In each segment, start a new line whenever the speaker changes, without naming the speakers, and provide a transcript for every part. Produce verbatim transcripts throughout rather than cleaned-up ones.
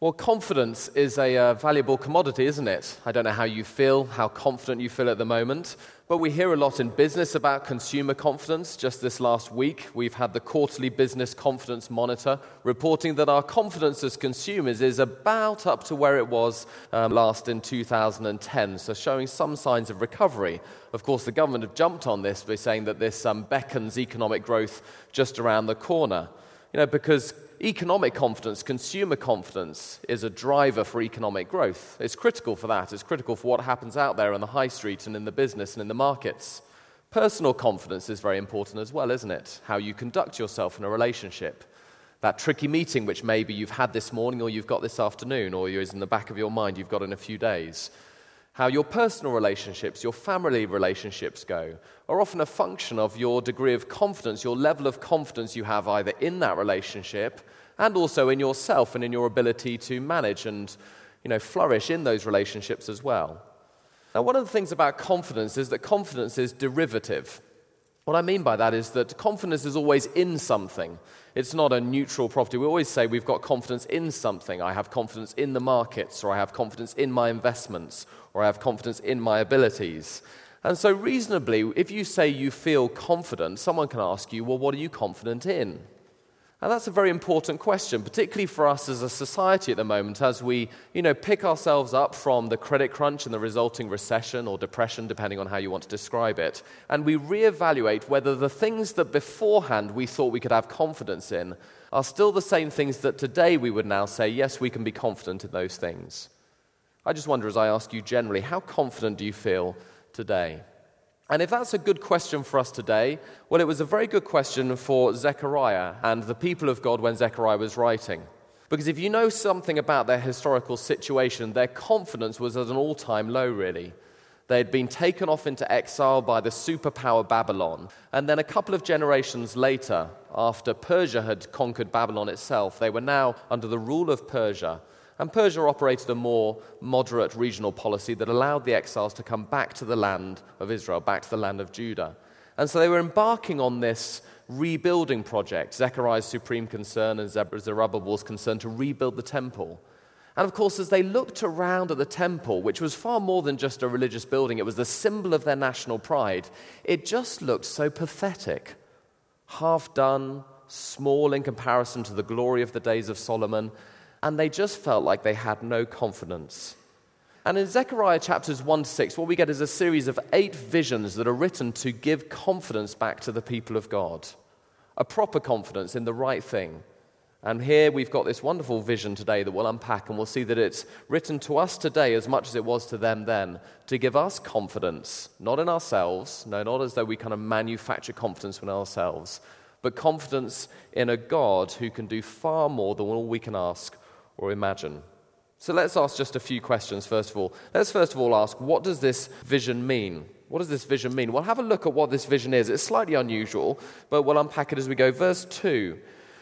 Well, confidence is a uh, valuable commodity, isn't it? I don't know how you feel, how confident you feel at the moment, but we hear a lot in business about consumer confidence. Just this last week, we've had the quarterly Business Confidence Monitor reporting that our confidence as consumers is about up to where it was um, last in two thousand ten, so showing some signs of recovery. Of course, the government have jumped on this by saying that this um, beckons economic growth just around the corner. You know, because economic confidence, consumer confidence, is a driver for economic growth. It's critical for that. It's critical for what happens out there on the high street and in the business and in the markets. Personal confidence is very important as well, isn't it? How you conduct yourself in a relationship. That tricky meeting which maybe you've had this morning or you've got this afternoon or is in the back of your mind you've got in a few days. How your personal relationships, your family relationships go, are often a function of your degree of confidence, your level of confidence you have either in that relationship and also in yourself and in your ability to manage and, you know, flourish in those relationships as well. Now, one of the things about confidence is that confidence is derivative. What I mean by that is that confidence is always in something. It's not a neutral property. We always say we've got confidence in something. I have confidence in the markets, or I have confidence in my investments, or I have confidence in my abilities. And so reasonably, if you say you feel confident, someone can ask you, well, what are you confident in? And that's a very important question, particularly for us as a society at the moment, as we, you know, pick ourselves up from the credit crunch and the resulting recession or depression, depending on how you want to describe it, and we reevaluate whether the things that beforehand we thought we could have confidence in are still the same things that today we would now say, yes, we can be confident in those things. I just wonder, as I ask you generally, how confident do you feel today? And if that's a good question for us today, well, it was a very good question for Zechariah and the people of God when Zechariah was writing. Because if you know something about their historical situation, their confidence was at an all-time low, really. They had been taken off into exile by the superpower Babylon. And then a couple of generations later, after Persia had conquered Babylon itself, they were now under the rule of Persia. And Persia operated a more moderate regional policy that allowed the exiles to come back to the land of Israel, back to the land of Judah. And so they were embarking on this rebuilding project, Zechariah's supreme concern and Zerubbabel's concern to rebuild the temple. And of course, as they looked around at the temple, which was far more than just a religious building, it was the symbol of their national pride, it just looked so pathetic. Half done, small in comparison to the glory of the days of Solomon, and they just felt like they had no confidence. And in Zechariah chapters one to six, what we get is a series of eight visions that are written to give confidence back to the people of God. A proper confidence in the right thing. And here we've got this wonderful vision today that we'll unpack, and we'll see that it's written to us today as much as it was to them then, to give us confidence, not in ourselves, no, not as though we kind of manufacture confidence in ourselves, but confidence in a God who can do far more than all we can ask or imagine. So let's ask just a few questions first of all. Let's first of all ask, what does this vision mean? What does this vision mean? We'll have a look at what this vision is. It's slightly unusual, but we'll unpack it as we go. Verse two,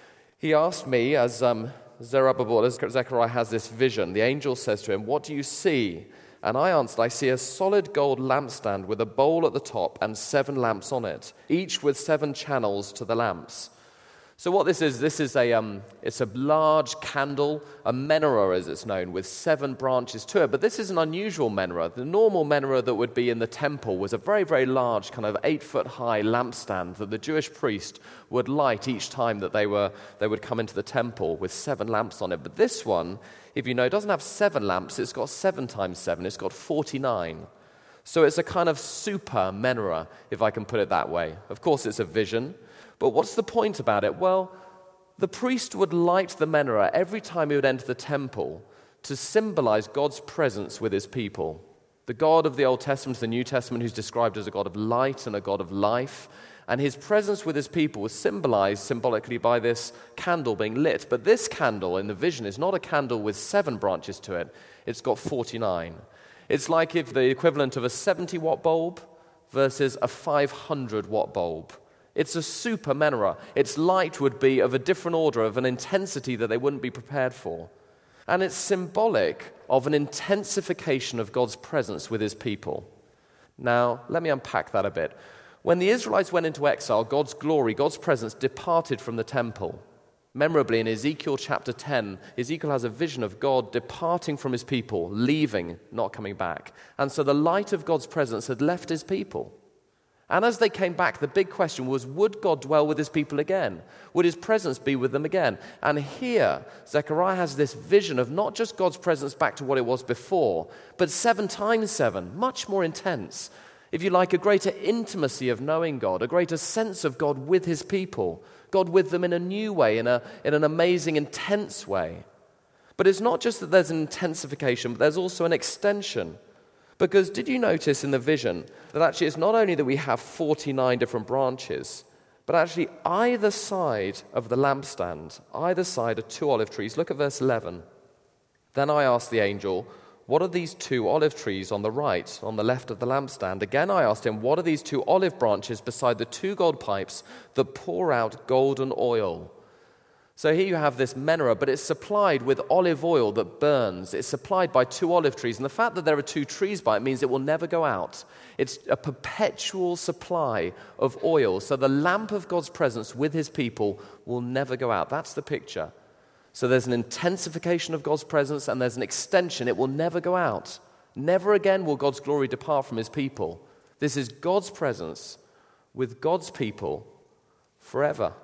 he asked me, as um, Zerubbabel, as Zechariah has this vision, the angel says to him, what do you see? And I answered, I see a solid gold lampstand with a bowl at the top and seven lamps on it, each with seven channels to the lamps. So what this is, this is a um, it's a large candle, a menorah as it's known, with seven branches to it. But this is an unusual menorah. The normal menorah that would be in the temple was a very, very large, kind of eight-foot-high lampstand that the Jewish priest would light each time that they were they would come into the temple with seven lamps on it. But this one, if you know, doesn't have seven lamps. It's got seven times seven. It's got forty-nine. So it's a kind of super menorah, if I can put it that way. Of course, it's a vision. But what's the point about it? Well, the priest would light the menorah every time he would enter the temple to symbolize God's presence with his people. The God of the Old Testament, the New Testament, who's described as a God of light and a God of life, and his presence with his people was symbolized symbolically by this candle being lit. But this candle in the vision is not a candle with seven branches to it. It's got forty-nine. It's like if the equivalent of a seventy-watt bulb versus a five hundred watt bulb. It's a super menorah. Its light would be of a different order, of an intensity that they wouldn't be prepared for. And it's symbolic of an intensification of God's presence with his people. Now, let me unpack that a bit. When the Israelites went into exile, God's glory, God's presence departed from the temple. Memorably, in Ezekiel chapter ten, Ezekiel has a vision of God departing from his people, leaving, not coming back. And so the light of God's presence had left his people. And as they came back, the big question was, would God dwell with his people again? Would his presence be with them again? And here, Zechariah has this vision of not just God's presence back to what it was before, but seven times seven, much more intense. If you like, a greater intimacy of knowing God, a greater sense of God with his people, God with them in a new way, in, a, in an amazing, intense way. But it's not just that there's an intensification, but there's also an extension. Because did you notice in the vision that actually it's not only that we have forty-nine different branches, but actually either side of the lampstand, either side are two olive trees. Look at verse eleven. Then I asked the angel, what are these two olive trees on the right, on the left of the lampstand? Again I asked him, what are these two olive branches beside the two gold pipes that pour out golden oil? So here you have this menorah, but it's supplied with olive oil that burns. It's supplied by two olive trees. And the fact that there are two trees by it means it will never go out. It's a perpetual supply of oil. So the lamp of God's presence with his people will never go out. That's the picture. So there's an intensification of God's presence and there's an extension. It will never go out. Never again will God's glory depart from his people. This is God's presence with God's people forever.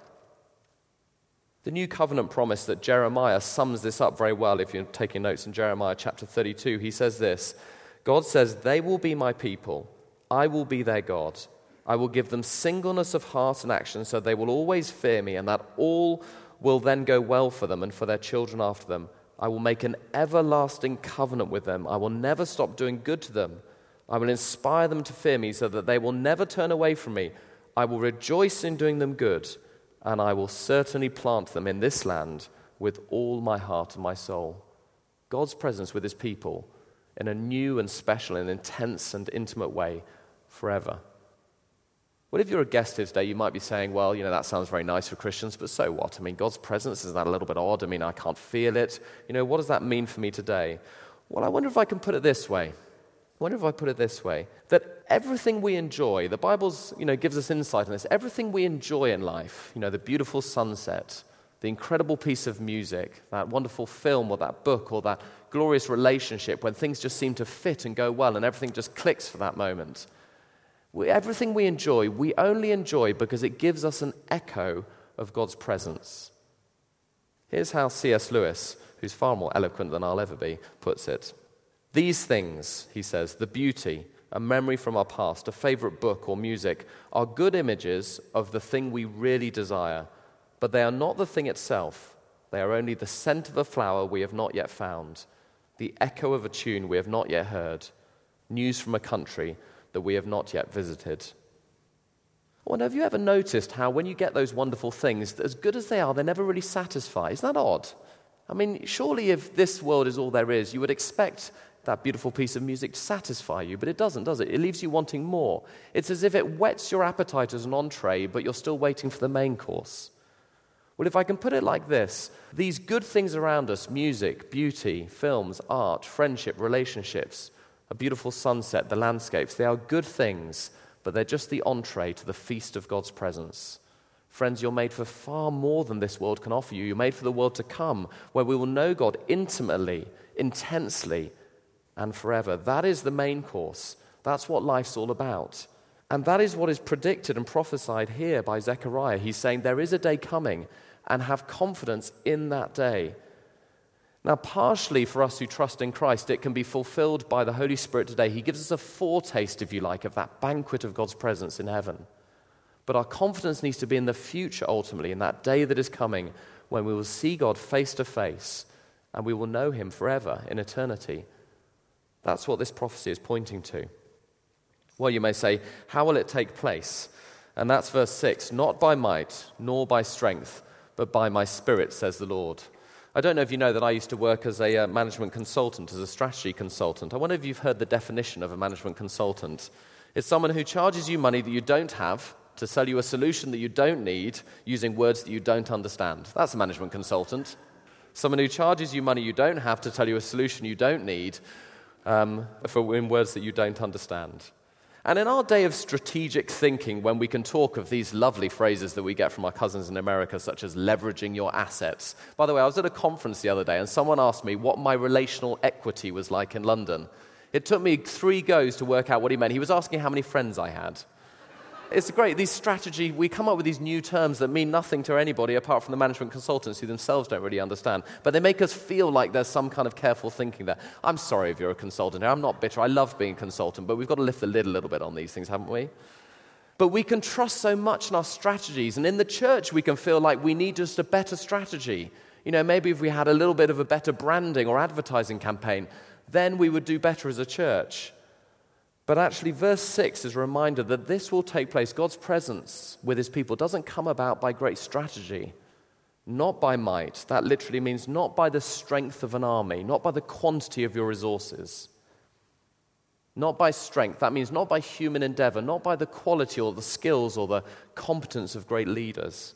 The new covenant promise that Jeremiah sums this up very well. If you're taking notes in Jeremiah chapter thirty-two, he says this, God says, they will be my people, I will be their God. I will give them singleness of heart and action so they will always fear me, and that all will then go well for them and for their children after them. I will make an everlasting covenant with them. I will never stop doing good to them. I will inspire them to fear me so that they will never turn away from me. I will rejoice in doing them good, and I will certainly plant them in this land with all my heart and my soul. God's presence with his people in a new and special and intense and intimate way forever. What if you're a guest here today? You might be saying, well, you know, that sounds very nice for Christians, but so what? I mean, God's presence, is that a little bit odd? I mean, I can't feel it. You know, what does that mean for me today? Well, I wonder if I can put it this way. I wonder if I put it this way, that everything we enjoy, the Bible's, you know, gives us insight on this, everything we enjoy in life, you know, the beautiful sunset, the incredible piece of music, that wonderful film or that book or that glorious relationship when things just seem to fit and go well and everything just clicks for that moment. We, everything we enjoy, we only enjoy because it gives us an echo of God's presence. Here's how C S Lewis, who's far more eloquent than I'll ever be, puts it. These things, he says, the beauty, a memory from our past, a favorite book or music, are good images of the thing we really desire, but they are not the thing itself. They are only the scent of a flower we have not yet found, the echo of a tune we have not yet heard, news from a country that we have not yet visited. I wonder, have you ever noticed how when you get those wonderful things, as good as they are, they never really satisfy? Isn't that odd? I mean, surely if this world is all there is, you would expect that beautiful piece of music to satisfy you, but it doesn't, does it? It leaves you wanting more. It's as if it whets your appetite as an entree, but you're still waiting for the main course. Well, if I can put it like this, these good things around us, music, beauty, films, art, friendship, relationships, a beautiful sunset, the landscapes, they are good things, but they're just the entree to the feast of God's presence. Friends, you're made for far more than this world can offer you. You're made for the world to come, where we will know God intimately, intensely, and forever. That is the main course. That's what life's all about. And that is what is predicted and prophesied here by Zechariah. He's saying there is a day coming, and have confidence in that day. Now, partially for us who trust in Christ, it can be fulfilled by the Holy Spirit today. He gives us a foretaste, if you like, of that banquet of God's presence in heaven. But our confidence needs to be in the future, ultimately, in that day that is coming, when we will see God face to face, and we will know him forever in eternity. That's what this prophecy is pointing to. Well, you may say, how will it take place? And that's verse six, not by might, nor by strength, but by my Spirit, says the Lord. I don't know if you know that I used to work as a uh, management consultant, as a strategy consultant. I wonder if you've heard the definition of a management consultant. It's someone who charges you money that you don't have to sell you a solution that you don't need using words that you don't understand. That's a management consultant. Someone who charges you money you don't have to tell you a solution you don't need um, for in words that you don't understand. And in our day of strategic thinking, when we can talk of these lovely phrases that we get from our cousins in America, such as leveraging your assets. By the way, I was at a conference the other day, and someone asked me what my relational equity was like in London. It took me three goes to work out what he meant. He was asking how many friends I had. It's great. These strategy, we come up with these new terms that mean nothing to anybody apart from the management consultants who themselves don't really understand. But they make us feel like there's some kind of careful thinking there. I'm sorry if you're a consultant here. I'm not bitter. I love being a consultant, but we've got to lift the lid a little bit on these things, haven't we? But we can trust so much in our strategies. And in the church, we can feel like we need just a better strategy. You know, maybe if we had a little bit of a better branding or advertising campaign, then we would do better as a church. But actually, verse six is a reminder that this will take place. God's presence with his people doesn't come about by great strategy, not by might. That literally means not by the strength of an army, not by the quantity of your resources. Not by strength. That means not by human endeavor, not by the quality or the skills or the competence of great leaders,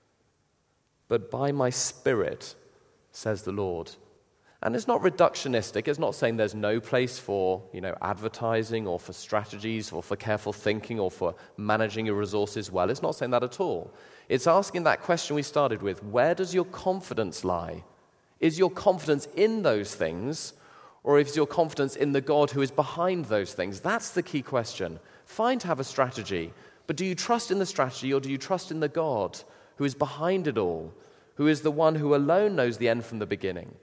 but by my Spirit, says the Lord. And it's not reductionistic. It's not saying there's no place for, you know, advertising or for strategies or for careful thinking or for managing your resources well. It's not saying that at all. It's asking that question we started with, where does your confidence lie? Is your confidence in those things, or is your confidence in the God who is behind those things? That's the key question. Fine to have a strategy, but do you trust in the strategy or do you trust in the God who is behind it all, who is the one who alone knows the end from the beginning?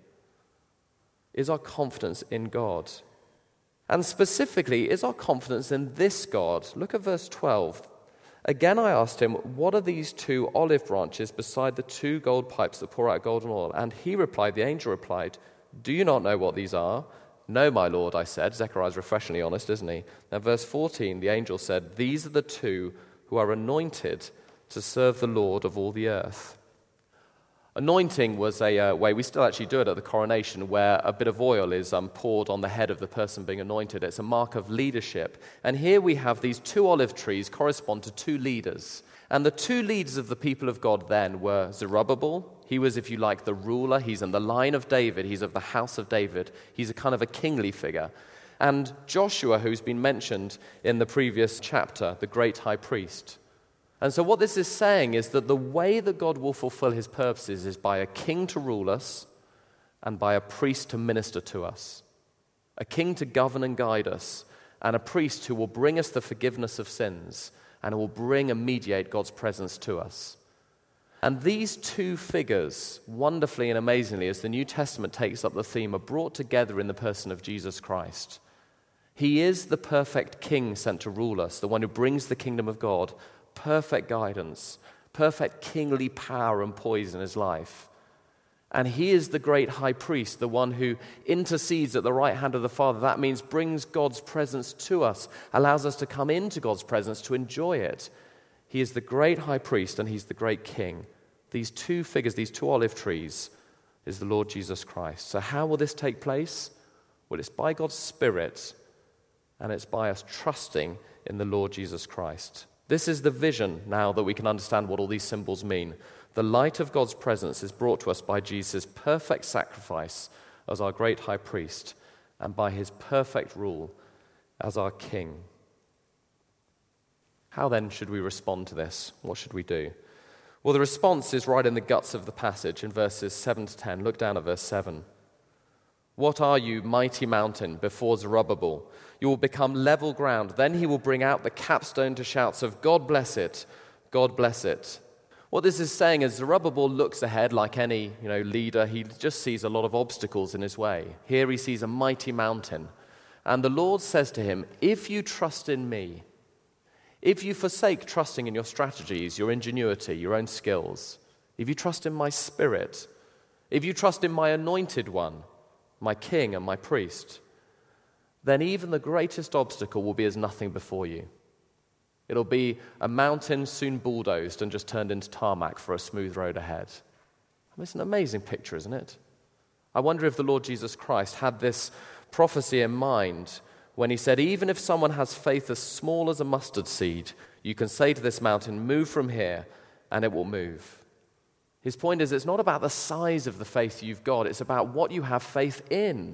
Is our confidence in God? And specifically, is our confidence in this God? Look at verse twelve. Again I asked him, what are these two olive branches beside the two gold pipes that pour out golden oil? And he replied, the angel replied, do you not know what these are? No, my Lord, I said. Zechariah's refreshingly honest, isn't he? Now verse fourteen, the angel said, these are the two who are anointed to serve the Lord of all the earth. Anointing was a uh, way, we still actually do it at the coronation, where a bit of oil is um, poured on the head of the person being anointed. It's a mark of leadership. And here we have these two olive trees correspond to two leaders. And the two leaders of the people of God then were Zerubbabel. He was, if you like, the ruler. He's in the line of David. He's of the house of David. He's a kind of a kingly figure. And Joshua, who's been mentioned in the previous chapter, the great high priest. And so what this is saying is that the way that God will fulfill his purposes is by a king to rule us and by a priest to minister to us. A king to govern and guide us, and a priest who will bring us the forgiveness of sins and will bring and mediate God's presence to us. And these two figures, wonderfully and amazingly, as the New Testament takes up the theme, are brought together in the person of Jesus Christ. He is the perfect king sent to rule us, the one who brings the kingdom of God, perfect guidance, perfect kingly power and poise in his life. And he is the great high priest, the one who intercedes at the right hand of the Father. That means brings God's presence to us, allows us to come into God's presence to enjoy it. He is the great high priest and he's the great king. These two figures, these two olive trees, is the Lord Jesus Christ. So how will this take place? Well, it's by God's Spirit, and it's by us trusting in the Lord Jesus Christ. This is the vision now that we can understand what all these symbols mean. The light of God's presence is brought to us by Jesus' perfect sacrifice as our great high priest and by his perfect rule as our king. How then should we respond to this? What should we do? Well, the response is right in the guts of the passage in verses seven to ten. Look down at verse seven. What are you, mighty mountain, before Zerubbabel? You will become level ground. Then he will bring out the capstone to shouts of, God bless it, God bless it. What this is saying is Zerubbabel looks ahead like any you know, leader. He just sees a lot of obstacles in his way. Here he sees a mighty mountain. And the Lord says to him, if you trust in me, if you forsake trusting in your strategies, your ingenuity, your own skills, if you trust in my Spirit, if you trust in my anointed one, my king and my priest, then even the greatest obstacle will be as nothing before you. It'll be a mountain soon bulldozed and just turned into tarmac for a smooth road ahead. I mean, it's an amazing picture, isn't it? I wonder if the Lord Jesus Christ had this prophecy in mind when he said, even if someone has faith as small as a mustard seed, you can say to this mountain, move from here, and it will move. His point is, it's not about the size of the faith you've got, it's about what you have faith in.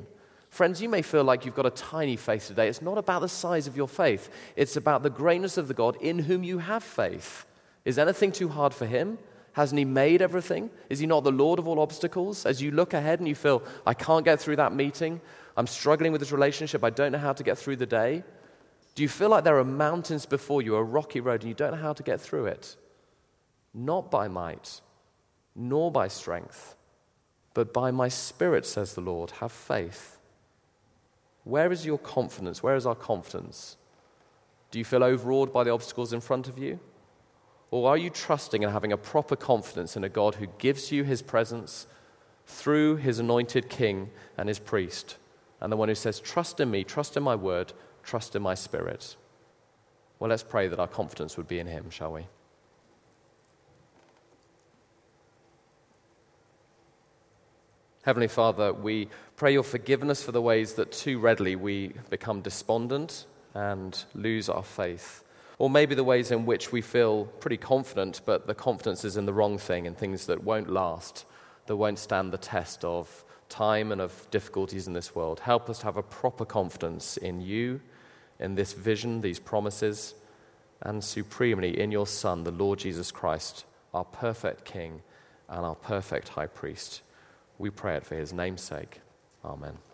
Friends, you may feel like you've got a tiny faith today. It's not about the size of your faith. It's about the greatness of the God in whom you have faith. Is anything too hard for him? Hasn't he made everything? Is he not the Lord of all obstacles? As you look ahead and you feel, I can't get through that meeting, I'm struggling with this relationship, I don't know how to get through the day. Do you feel like there are mountains before you, a rocky road, and you don't know how to get through it? Not by might, nor by strength, but by my Spirit, says the Lord. Have faith. Where is your confidence? Where is our confidence? Do you feel overawed by the obstacles in front of you? Or are you trusting and having a proper confidence in a God who gives you his presence through his anointed king and his priest, and the one who says, trust in me, trust in my word, trust in my Spirit? Well, let's pray that our confidence would be in him, shall we? Heavenly Father, we pray your forgiveness for the ways that too readily we become despondent and lose our faith. Or maybe the ways in which we feel pretty confident, but the confidence is in the wrong thing, in things that won't last, that won't stand the test of time and of difficulties in this world. Help us to have a proper confidence in you, in this vision, these promises, and supremely in your Son, the Lord Jesus Christ, our perfect King and our perfect High Priest. We pray it for his name's sake. Amen.